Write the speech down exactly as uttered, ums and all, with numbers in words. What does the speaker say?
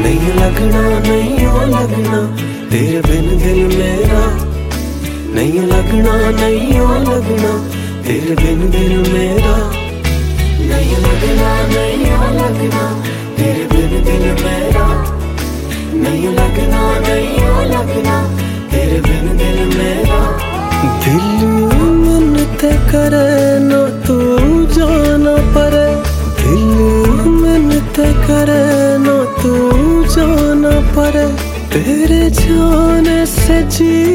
नहीं लगना नहीं ओ लगना तेरे बिन दिल मेरा, नहीं लगना नहीं ओ लगना तेरे बिन दिल मेरा, नहीं लगना नहीं ओ लगना तेरे बिन दिल मेरा, नहीं लगना नहीं ओ लगना तेरे बिन दिल मेरा। दिल मिन्नते करे ना तू जाना परे, दिल मिन्नते करे ना तू जाना परे, तेरे जाने से जी